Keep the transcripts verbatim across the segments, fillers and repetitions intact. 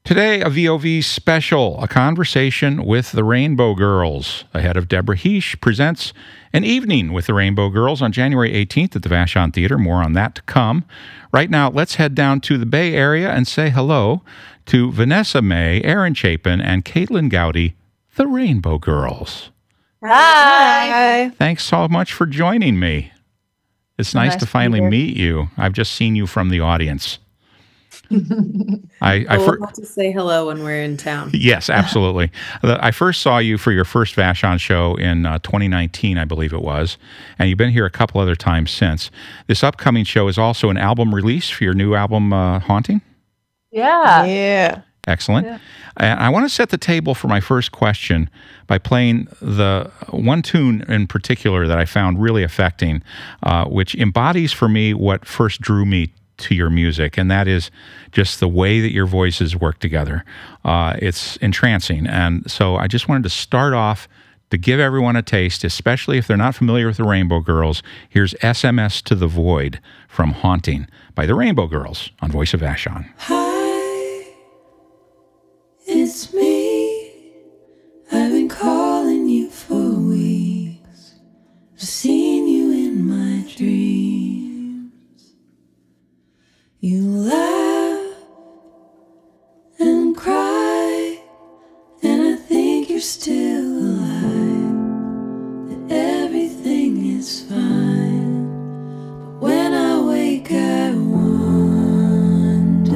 Today, a V O V special, a conversation with the Rainbow Girls. Ahead of Deborah Heesh presents An Evening with the Rainbow Girls on January eighteenth at the Vashon Theater. More on that to come. Right now, let's head down to the Bay Area and say hello to Vanessa May, Aaron Chapin, and Caitlin Gowdy, the Rainbow Girls. Hi. Thanks so much for joining me. It's nice, nice to finally to meet you. I've just seen you from the audience. I, I we'll fir- have to say hello when we're in town. Yes, absolutely. I first saw you for your first Vashon show in uh, twenty nineteen, I believe it was, and you've been here a couple other times since. This upcoming show is also an album release for your new album, uh, Haunting? Yeah. Yeah. Excellent. Yeah. And I want to set the table for my first question by playing the one tune in particular that I found really affecting, uh, which embodies for me what first drew me to your music, and that is just the way that your voices work together. Uh, it's entrancing, and so I just wanted to start off to give everyone a taste, especially if they're not familiar with the Rainbow Girls. Here's S M S to the Void from Haunting by the Rainbow Girls on Voice of Vashon. Hi, it's me. I've been calling you for weeks. I've seen you in my dreams. You laugh and cry, and I think you're still alive, that everything is fine. But when I wake, I wonder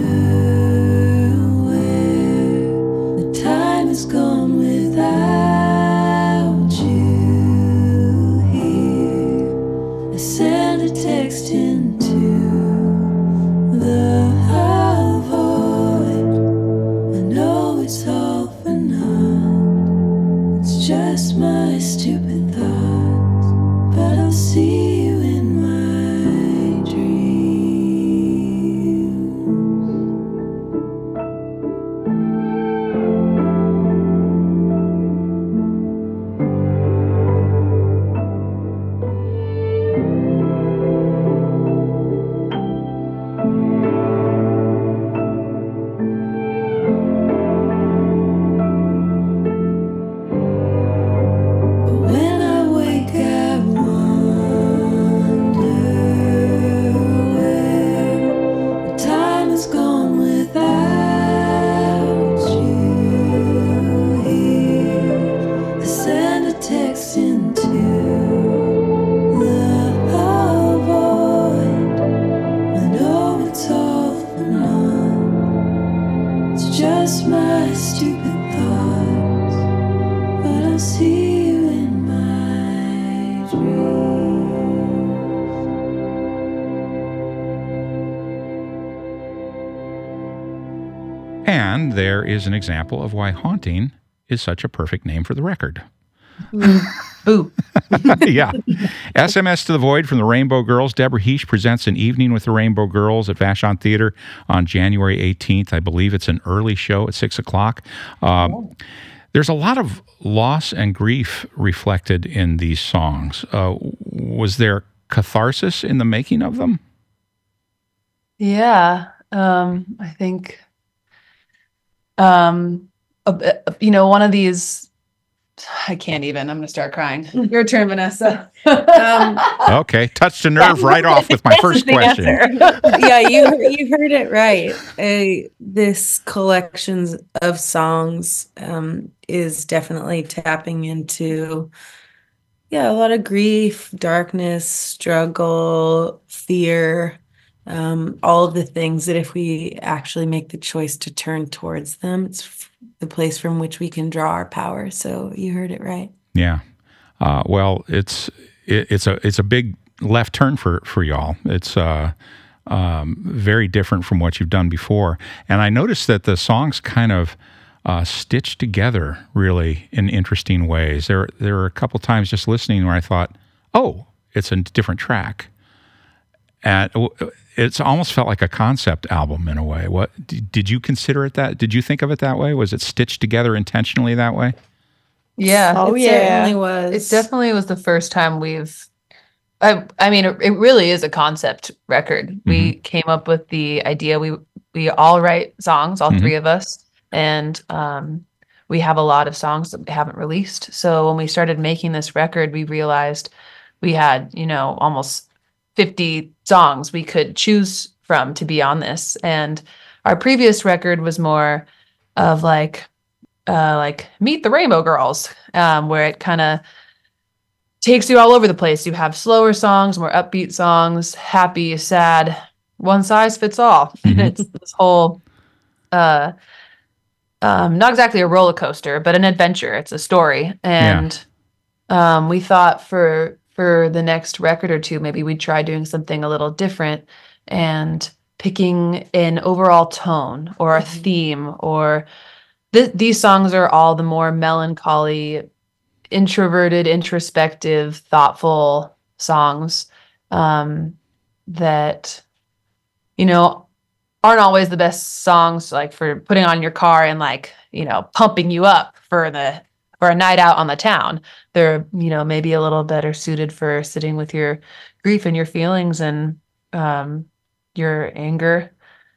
where the time has gone without you here. I send a text into the void. I know it's all for naught. It's just my stupid thoughts, but I'll see you in my dreams. And there is an example of why Haunting is such a perfect name for the record. Boo. Yeah. S M S to the Void from the Rainbow Girls. Deborah Heesh presents An Evening with the Rainbow Girls at Vashon Theater on January eighteenth. I believe it's an early show at six o'clock. Um, oh. There's a lot of loss and grief reflected in these songs. Uh, was there catharsis in the making of them? Yeah. Um, I think... Um, uh, you know, one of these, I can't even, I'm going to start crying. Your turn, Vanessa. um, okay. Touched a nerve right off with my first question. Yeah, you, you heard it right. Uh, this collections of songs um, is definitely tapping into, yeah, a lot of grief, darkness, struggle, fear. Um, all of the things that if we actually make the choice to turn towards them, it's f- the place from which we can draw our power. So you heard it right. Yeah. Uh, well, it's it, it's a it's a big left turn for, for y'all. It's uh, um, very different from what you've done before. And I noticed that the songs kind of uh, stitched together really in interesting ways. There, there were a couple times just listening where I thought, oh, it's a different track. And it's almost felt like a concept album in a way. What did you consider it that? Did you think of it that way? Was it stitched together intentionally that way? Yeah. Oh, it yeah. Certainly was. It definitely was the first time we've, I, I mean, it, it really is a concept record. Mm-hmm. We came up with the idea. We, we all write songs, all mm-hmm. three of us. And um, we have a lot of songs that we haven't released. So when we started making this record, we realized we had, you know, almost fifty songs we could choose from to be on this. And our previous record was more of like, uh, like Meet the Rainbow Girls, um, where it kind of takes you all over the place. You have slower songs, more upbeat songs, happy, sad, one size fits all. Mhm. It's this whole, uh, um, not exactly a roller coaster, but an adventure. It's a story. And um, we thought for for the next record or two, maybe we'd try doing something a little different and picking an overall tone or a Mhm. theme. Or th- these songs are all the more melancholy, introverted, introspective, thoughtful songs um, that, you know, aren't always the best songs like for putting on your car and like, you know, pumping you up for the for a night out on the town. They're, you know, maybe a little better suited for sitting with your grief and your feelings and um your anger.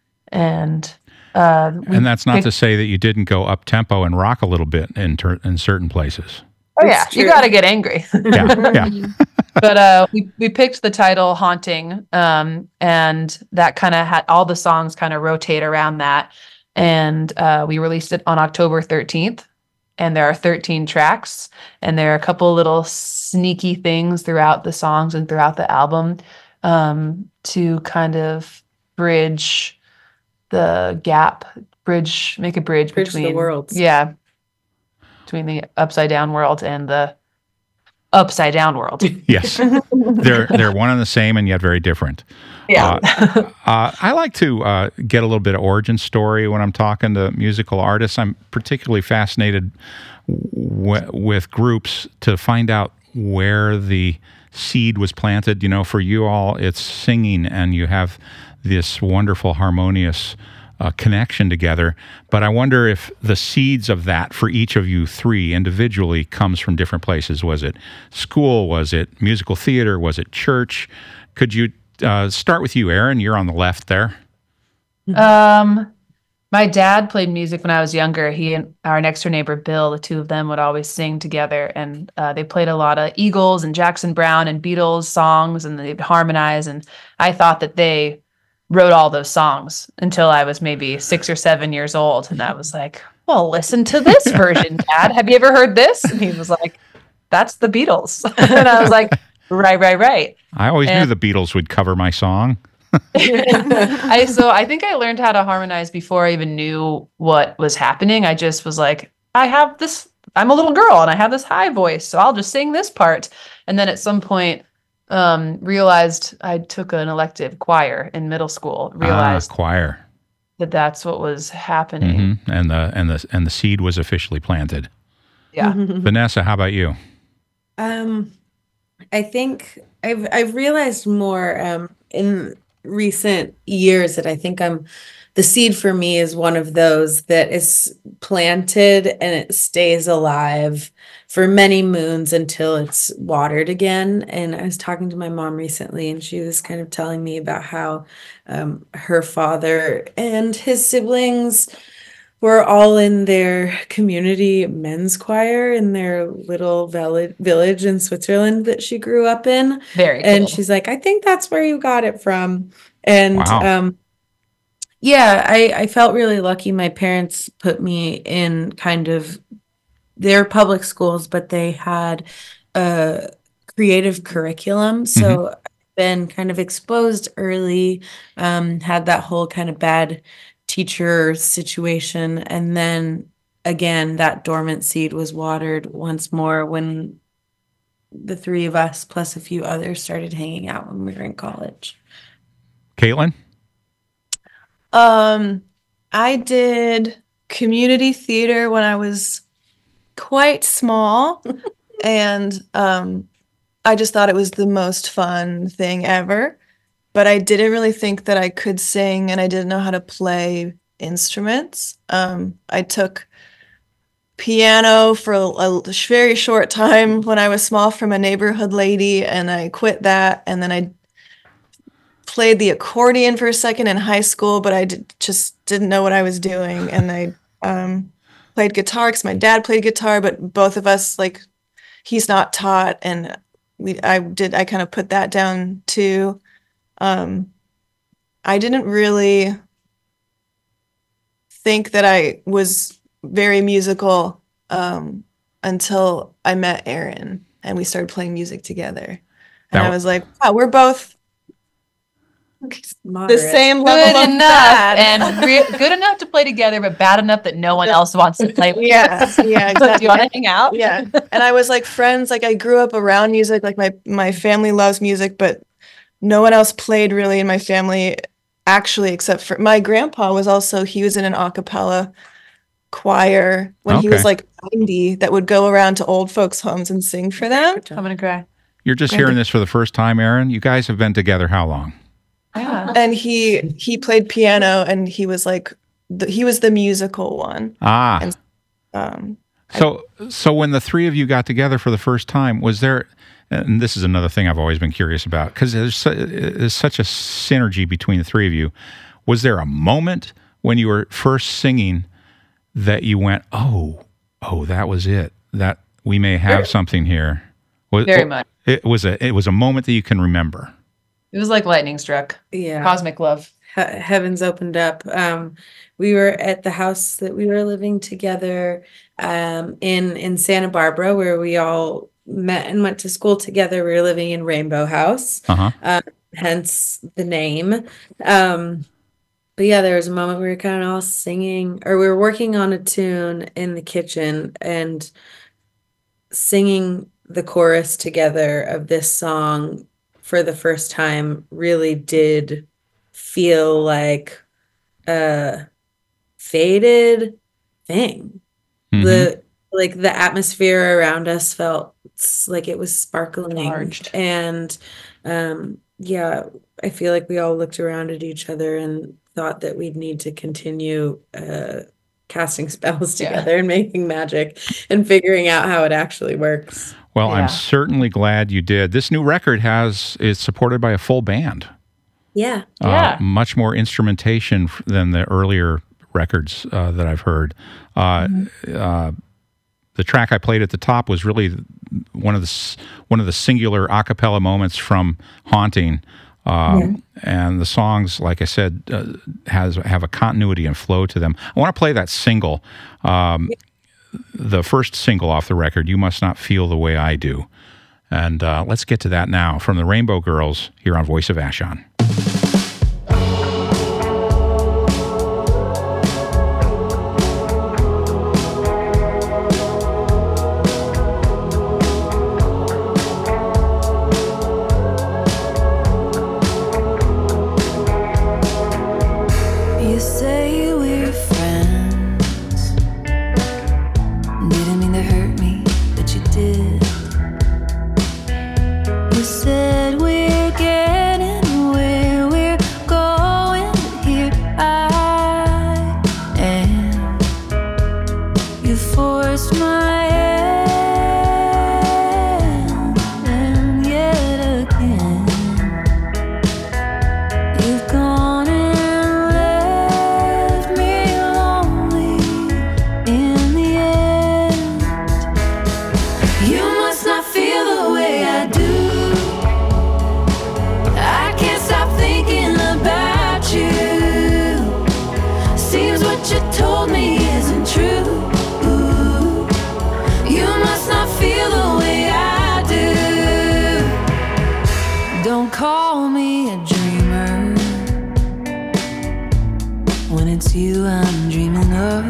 And uh we And that's not picked- to say that you didn't go up tempo and rock a little bit in ter- in certain places. oh yeah, It's you true. got to get angry. Yeah, yeah. But uh we, we picked the title Haunting, um and that kind of had all the songs kind of rotate around that. And uh we released it on October thirteenth, and there are thirteen tracks, and there are a couple little sneaky things throughout the songs and throughout the album um to kind of bridge the gap, bridge make a bridge, Bridge the between worlds. yeah, between the upside down world and the upside down world. Yes, they're they're one and the same and yet very different. Yeah. Uh, I like to uh, get a little bit of origin story when I'm talking to musical artists. I'm particularly fascinated w- with groups to find out where the seed was planted. You know, for you all, it's singing, and you have this wonderful harmonious uh, connection together. But I wonder if the seeds of that for each of you three individually comes from different places. Was it school? Was it musical theater? Was it church? Could you uh, start with you, Aaron? You're on the left there. Um, my dad played music when I was younger. He and our next door neighbor Bill, the two of them would always sing together, and uh, they played a lot of Eagles and Jackson Browne and Beatles songs, and they'd harmonize. And I thought that they wrote all those songs until I was maybe six or seven years old, and I was like, "Well, listen to this version, Dad. Have you ever heard this?" And he was like, "That's the Beatles," and I was like, "Right, right, right." I always And- knew the Beatles would cover my song. I so I think I learned how to harmonize before I even knew what was happening. I just was like, I have this, I'm a little girl and I have this high voice, so I'll just sing this part. And then at some point, um, realized I took an elective choir in middle school, realized Ah, choir. that that's what was happening. hmm And the and the and the seed was officially planted. Yeah. Vanessa, how about you? Um, I think I've I've realized more um in recent years that I think I'm the seed for me is one of those that is planted and it stays alive for many moons until it's watered again. And I was talking to my mom recently, and she was kind of telling me about how um, her father and his siblings were all in their community men's choir in their little village village in Switzerland that she grew up in. Very And cool. she's like, I think that's where you got it from. And Wow. um, yeah, I, I felt really lucky. My parents put me in kind of their public schools, but they had a creative curriculum. So I've been kind of exposed early, um, had that whole kind of bad teacher situation. And then again, that dormant seed was watered once more when the three of us plus a few others started hanging out when we were in college. Caitlin? Um, I did community theater when I was quite small, and um, I just thought it was the most fun thing ever. But I didn't really think that I could sing, and I didn't know how to play instruments. Um, I took piano for a, a very short time when I was small from a neighborhood lady, and I quit that, and then I played the accordion for a second in high school, but I did, just didn't know what I was doing, and I um, played guitar because my dad played guitar, but both of us, like, he's not taught, and we I did I kind of put that down too. Um, I didn't really think that I was very musical um, until I met Aaron and we started playing music together. And That I w- was like, wow, we're both the Moderate. same Good level of enough bad. and re- good enough to play together, but bad enough that no one else wants to play with. Yeah, yeah, So do exactly. you want to hang out? Yeah. And I was like friends, like I grew up around music, like my my family loves music, but no one else played really in my family actually, except for my grandpa was also, he was in an a cappella choir when he was Okay. like ninety that would go around to old folks' homes and sing for them. I'm gonna cry. You're just hearing this for the first time, Aaron. You guys have been together how long? Yeah. And he he played piano, and he was like the, he was the musical one. Ah, And- Um, so so when the three of you got together for the first time, was there? And this is another thing I've always been curious about because there's, su- there's such a synergy between the three of you. Was there a moment when you were first singing that you went, "Oh, oh, that was it. That we may have something here." Was, Very much. It was a it was a moment that you can remember. It was like lightning struck. Yeah. Cosmic love. he- heavens opened up. Um, we were at the house that we were living together um, in in Santa Barbara, where we all met and went to school together. We were living in Rainbow House, Uh huh. um, hence the name. Um, but yeah, there was a moment we were kind of all singing, or we were working on a tune in the kitchen and singing the chorus together of this song for the first time really did feel like a faded thing. Mhm. The like the atmosphere around us felt s- like it was sparkling Charged. and um yeah, I feel like we all looked around at each other and thought that we'd need to continue uh casting spells Yeah. together and making magic and figuring out how it actually works. Well, Yeah. I'm certainly glad you did. This new record has is supported by a full band. Yeah. Yeah. Uh, much more instrumentation f- than the earlier records uh, that I've heard. Uh, uh, the track I played at the top was really one of the s- one of the singular a cappella moments from Haunting. Um, And the songs, like I said, uh, has have a continuity and flow to them. I want to play that single, um, the first single off the record, "You Must Not Feel the Way I Do." And uh, let's get to that now from the Rainbow Girls here on Voice of Vashon. You say we're friends. Didn't mean to hurt me, but you did. You said we're getting where we're going. Here I am. You forced my hand, and yet again you've gone and left me lonely in the end. You must not feel the way I do. I can't stop thinking about you. Seems what you told me isn't true. You must not feel the way I do. Don't call me a dreamer when it's you I'm dreaming of.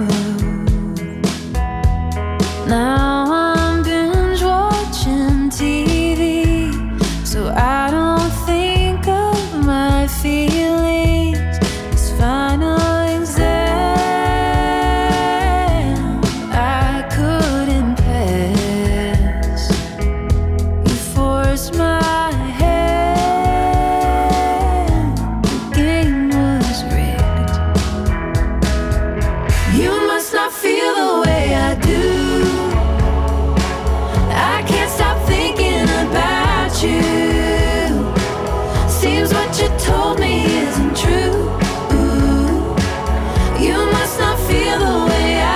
Now I'm binge watching T V, so I don't think of my feelings. This final exam I couldn't pass. You forced my hand. The game was rigged. You must not feel the way I do. I can't stop thinking about you. Seems what you told me isn't true. You must not feel the way I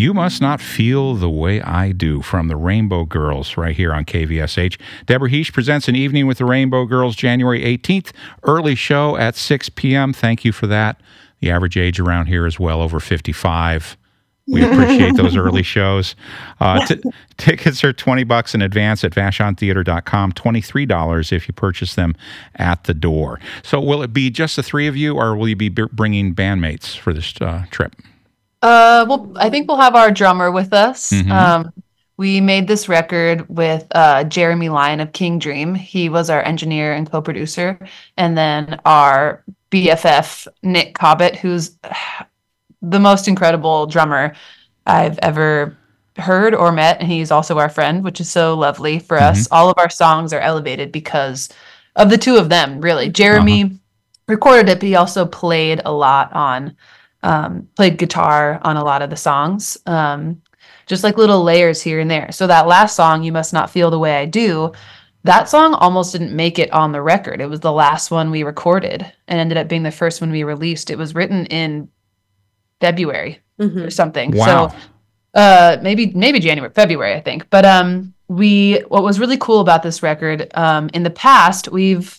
You Must Not Feel the Way I Do from the Rainbow Girls right here on K V S H. Deborah Heesh presents An Evening with the Rainbow Girls January eighteenth. Early show at six p.m. Thank you for that. The average age around here is well over fifty-five. We appreciate those early shows. Uh, t- tickets are twenty bucks in advance at vashon theater dot com, twenty-three dollars if you purchase them at the door. So will it be just the three of you, or will you be b- bringing bandmates for this uh, trip? Uh, well, I think we'll have our drummer with us. Mhm. Um, we made this record with uh, Jeremy Lyon of King Dream. He was our engineer and co-producer. And then our B F F, Nick Cobbett, who's the most incredible drummer I've ever heard or met. And he's also our friend, which is so lovely for Mhm. us. All of our songs are elevated because of the two of them, really. Jeremy recorded it, but he also played a lot on, um, played guitar on a lot of the songs, um, just like little layers here and there. So that last song, You Must Not Feel the Way I Do, that song almost didn't make it on the record. It was the last one we recorded and ended up being the first one we released. It was written in February Mhm. or something. Wow. So uh maybe maybe January, February, I think. But um we what was really cool about this record, um in the past we've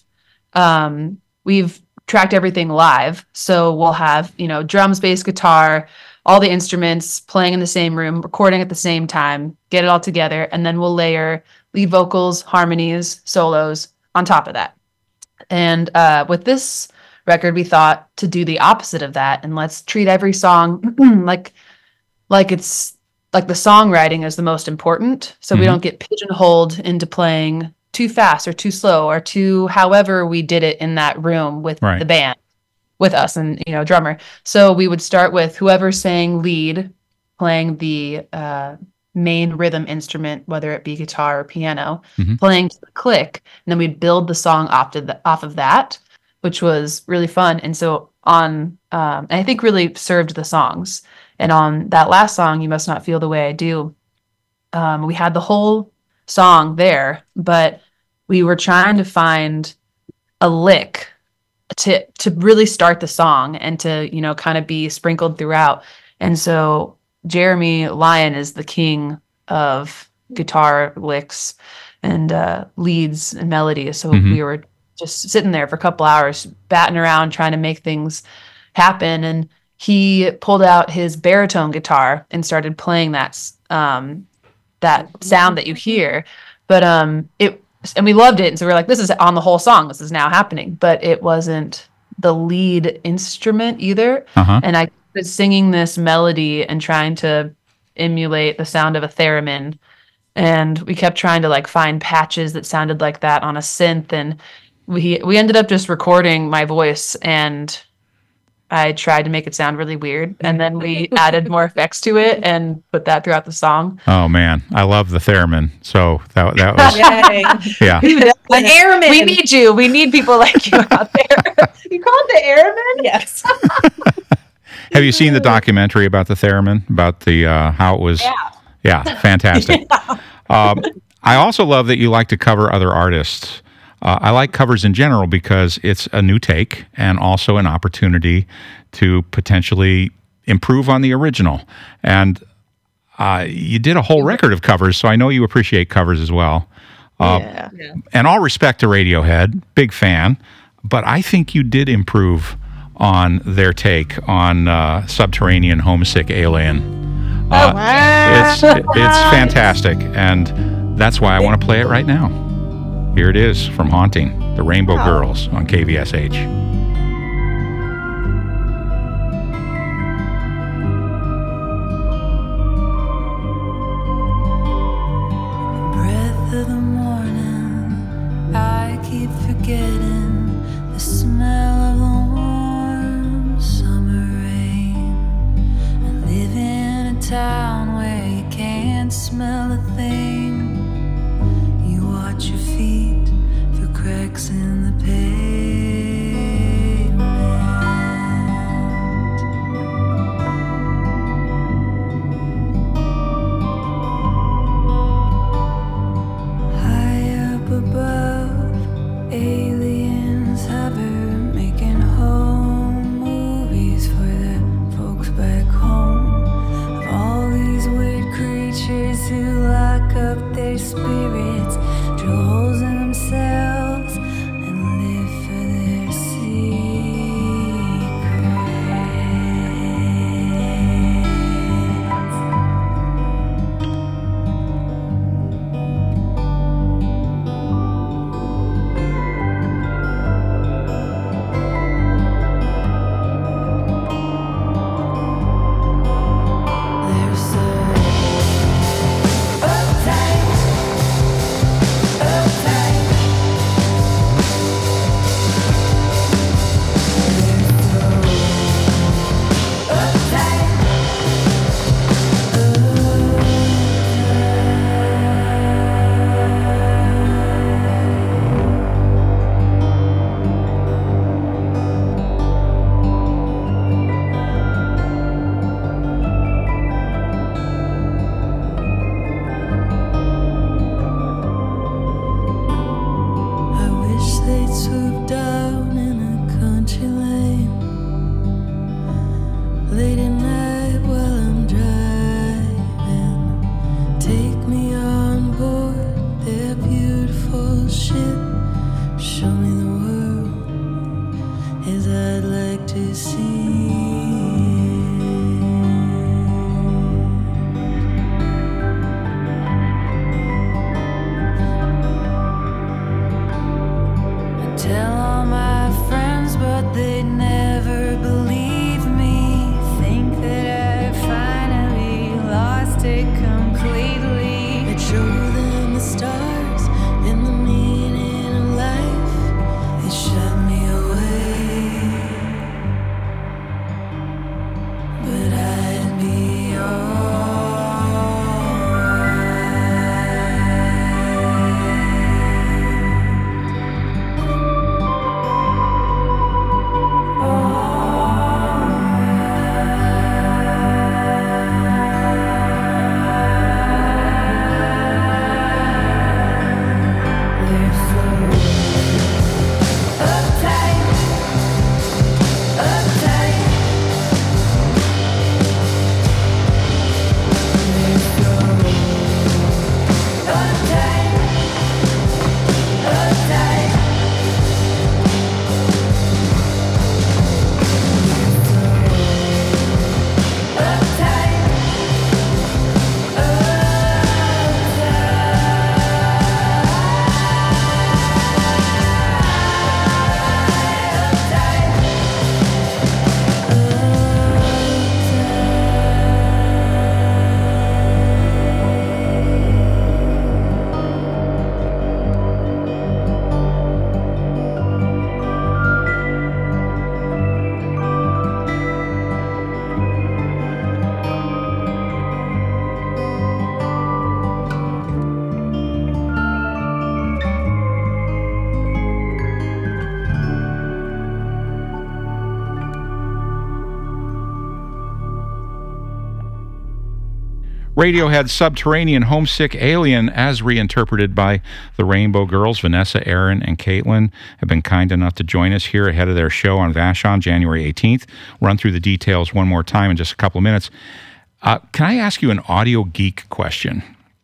um we've tracked everything live. So we'll have, you know, drums, bass, guitar, all the instruments playing in the same room, recording at the same time, get it all together, and then we'll layer lead vocals, harmonies, solos on top of that. And uh with this record, we thought to do the opposite of that, and let's treat every song like like it's like the songwriting is the most important, so Mhm. we don't get pigeonholed into playing too fast or too slow or too however we did it in that room with Right. the band, with us and, you know, drummer. So we would start with whoever sang lead playing the uh main rhythm instrument, whether it be guitar or piano, Mhm. playing to the click, and then we'd build the song off of, the, off of that, which was really fun. And so on, um, and I think really served the songs. And on that last song, You Must Not Feel the Way I Do, um, we had the whole song there, but we were trying to find a lick to to really start the song and to, you know, kind of be sprinkled throughout. And so Jeremy Lyon is the king of guitar licks and uh, leads and melodies. So Mhm. we were just sitting there for a couple hours, batting around, trying to make things happen. And he pulled out his baritone guitar and started playing that s- um, that sound that you hear. But um, it and we loved it. And so we we're like, this is on the whole song. This is now happening. But it wasn't the lead instrument either. Uh-huh. And I was singing this melody and trying to emulate the sound of a theremin. And we kept trying to like find patches that sounded like that on a synth. And we we ended up just recording my voice, and I tried to make it sound really weird. And then we added more effects to it and put that throughout the song. Oh man, I love the theremin. So that that was Yay. yeah. An airman. We need you. We need people like you out there. You call it the airman? Yes. Have you seen the documentary about the theremin? About the uh, how it was? Yeah. Yeah, fantastic. Um, I also love that you like to cover other artists. Uh, I like covers in general because it's a new take and also an opportunity to potentially improve on the original. And uh, you did a whole record of covers, so I know you appreciate covers as well. Uh, yeah. And all respect to Radiohead, big fan, but I think you did improve on their take on uh, Subterranean Homesick Alien. Uh, it's it's fantastic, and that's why I want to play it right now. Here it is from Haunting, the Rainbow Girls on K V S H. Breath of the morning, I keep forgetting the smell of the warm summer rain. I live in a town where you can't smell a thing. You watch your feet for cracks in the pavement. High up above, aliens hover, making home movies for the folks back home. Of all these Radiohead's Subterranean Homesick Alien, as reinterpreted by the Rainbow Girls. Vanessa, Aaron, and Caitlin have been kind enough to join us here ahead of their show on Vashon, January eighteenth. Run through the details one more time in just a couple of minutes. Uh, can I ask you an audio geek question?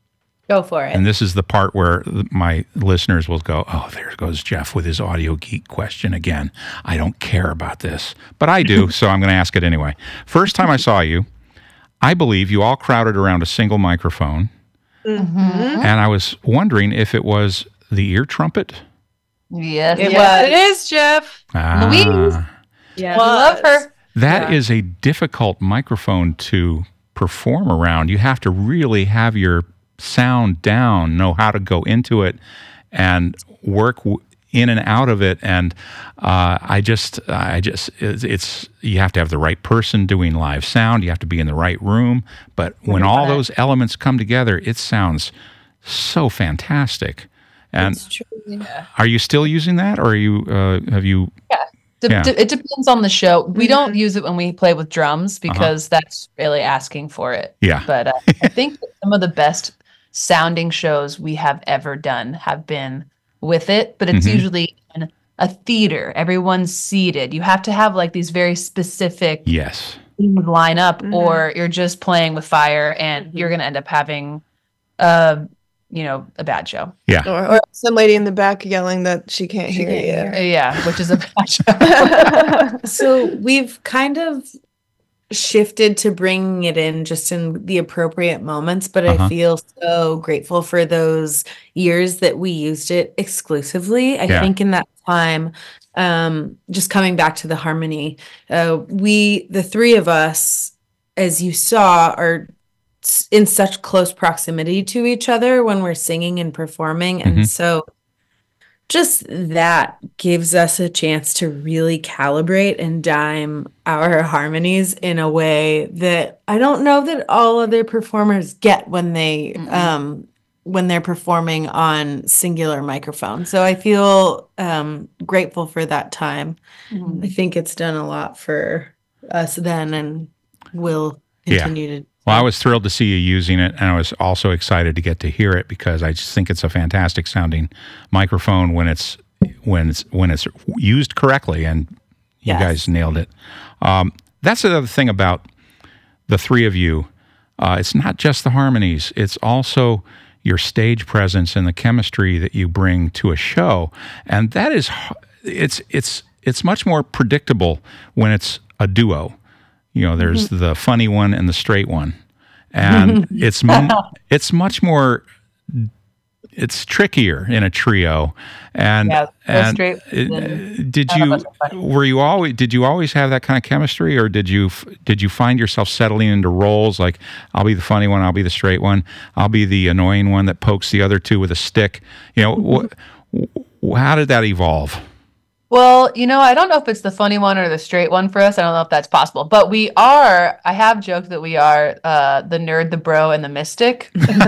Go for it. And this is the part where my listeners will go, oh, there goes Jeff with his audio geek question again. I don't care about this, but I do, so I'm going to ask it anyway. First time I saw you, I believe you all crowded around a single microphone, Mm-hmm. and I was wondering if it was the ear trumpet. Yes, It yes, was. it is, Jeff. Ah, Louise. Yeah. We love her. That Yeah. is a difficult microphone to perform around. You have to really have your sound down, know how to go into it, and work w- in and out of it. And uh, I just, I just, it's, it's, you have to have the right person doing live sound. You have to be in the right room. But when all those elements come together, it sounds so fantastic. And It's true. are you still using that, or are you, uh, have you? De- Yeah. de- it depends on the show. We don't Mhm. use it when we play with drums because that's really asking for it. Yeah. But uh, I think that some of the best sounding shows we have ever done have been with it, but it's Mhm. usually in a theater. Everyone's seated. You have to have like these very specific Yes. things line up, Mhm. or you're just playing with fire and you're going to end up having, uh, you know, a bad show. Yeah. Or, or some lady in the back yelling that she can't She hear can't you. hear. Uh, yeah, which is a bad show. So we've kind of shifted to bringing it in just in the appropriate moments, but Uh-huh. I feel so grateful for those years that we used it exclusively. I Yeah. think in that time, um, just coming back to the harmony, uh, we, the three of us, as you saw, are s- in such close proximity to each other when we're singing and performing. And Mhm. so just that gives us a chance to really calibrate and dime our harmonies in a way that I don't know that all other performers get when they Mm-mm. um when they're performing on singular microphones. So I feel um grateful for that time. I think it's done a lot for us then and will Yeah. continue to. Well, I was thrilled to see you using it, and I was also excited to get to hear it because I just think it's a fantastic sounding microphone when it's when it's when it's used correctly, and you Yes. guys nailed it. Um, that's the other thing about the three of you. Uh, it's not just the harmonies; it's also your stage presence and the chemistry that you bring to a show, and that is h- it's it's it's much more predictable when it's a duo. You know, there's mm-hmm. the funny one and the straight one, and it's m- it's much more. It's trickier in a trio, and yeah, and straight it, did you were you always did you always have that kind of chemistry, or did you did you find yourself settling into roles like I'll be the funny one, I'll be the straight one, I'll be the annoying one that pokes the other two with a stick? You know, mm-hmm. wh- how did that evolve? Well, you know, I don't know if it's the funny one or the straight one for us. I don't know if that's possible, but we are. I have joked that we are uh, the nerd, the bro, and the mystic.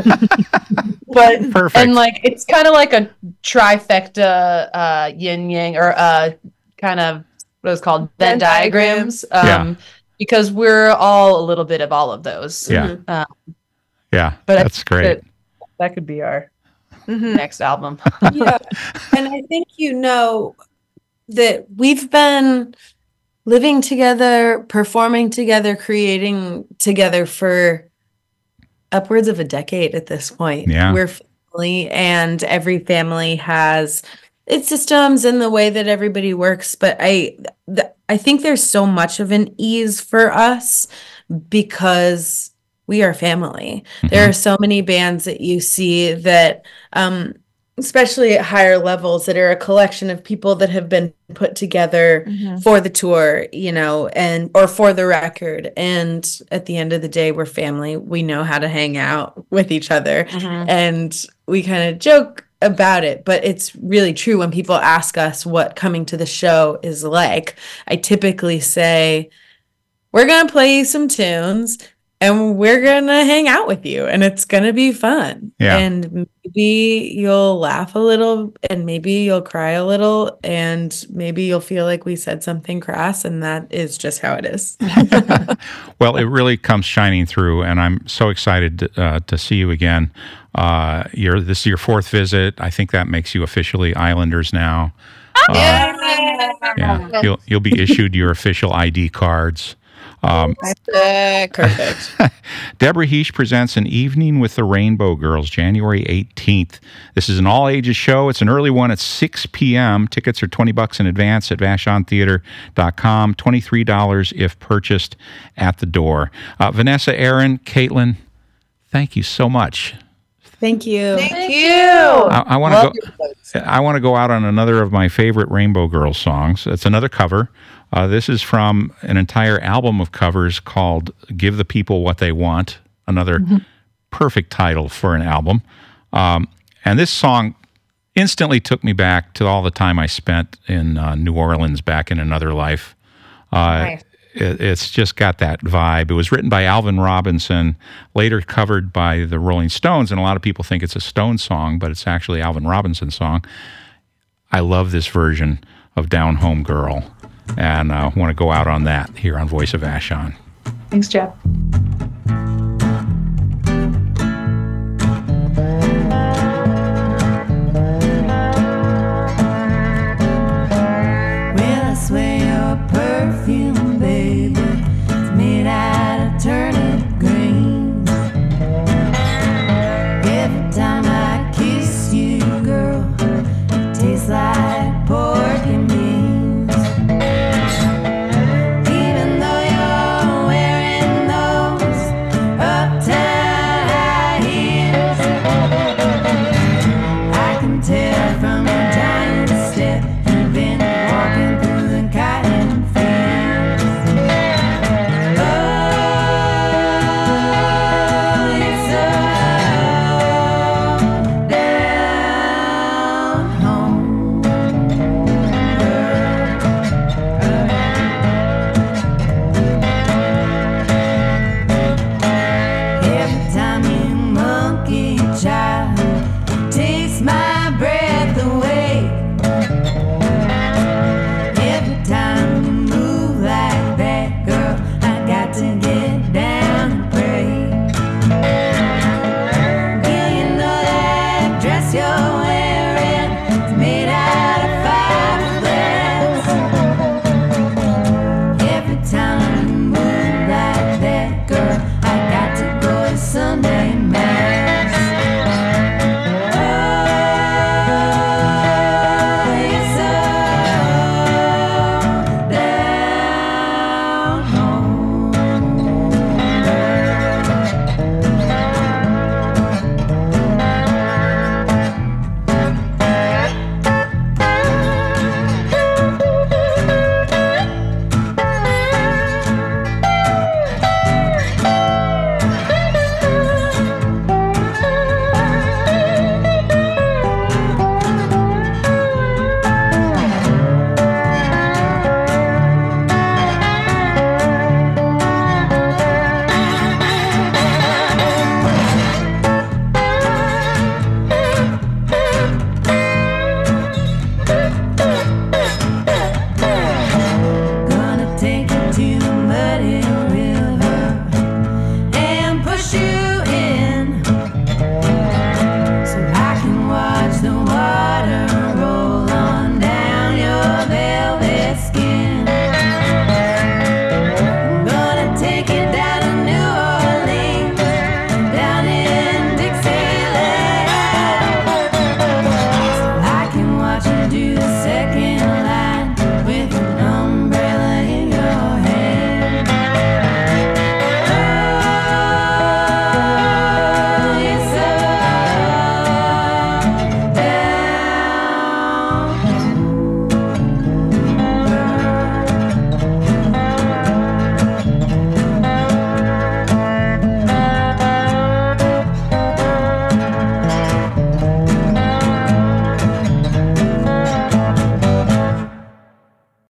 But perfect. And like it's kind of like a trifecta, uh, yin yang, or uh, kind of what is called Venn diagrams. Um, yeah. Because we're all a little bit of all of those. Yeah. Um, yeah. But that's great. That, that could be our Mm-hmm. next album. Yeah, and I think you know. that we've been living together, performing together, creating together for upwards of a decade at this point. Yeah. We're family, and every family has its systems and the way that everybody works. But I, th- I think there's so much of an ease for us because we are family. Mm-hmm. There are so many bands that you see that, um, especially at higher levels, that are a collection of people that have been put together mm-hmm. for the tour, you know, and or for the record. And at the end of the day, we're family. We know how to hang out with each other, mm-hmm. and we kind of joke about it, but it's really true. When people ask us what coming to the show is like, I typically say, we're going to play you some tunes, and we're going to hang out with you, and it's going to be fun. Yeah. And maybe you'll laugh a little, and maybe you'll cry a little, and maybe you'll feel like we said something crass, and that is just how it is. Well, it really comes shining through, and I'm so excited to, uh, to see you again. Uh, you're, this is your fourth visit. I think that makes you officially Islanders now. Uh, yeah. yeah. You'll, you'll be issued your official I D cards. Um, Perfect. Deborah Heesh presents An Evening with the Rainbow Girls, January eighteenth. This is an all-ages show. It's an early one at six p.m. Tickets are twenty bucks in advance at vashon theater dot com, twenty-three dollars if purchased at the door. Uh, Vanessa, Aaron, Caitlin, thank you so much. Thank you. Thank you. I, I want to go. I want to go out on another of my favorite Rainbow Girls songs. It's another cover. Uh, this is from an entire album of covers called "Give the People What They Want." Another mm-hmm. perfect title for an album. Um, and this song instantly took me back to all the time I spent in uh, New Orleans back in another life. Uh, nice. it, it's just got that vibe. It was written by Alvin Robinson, later covered by the Rolling Stones, and a lot of people think it's a Stone song, but it's actually Alvin Robinson's song. I love this version of Down Home Girl, and I uh, want to go out on that here on Voice of Vashon. Thanks, Jeff.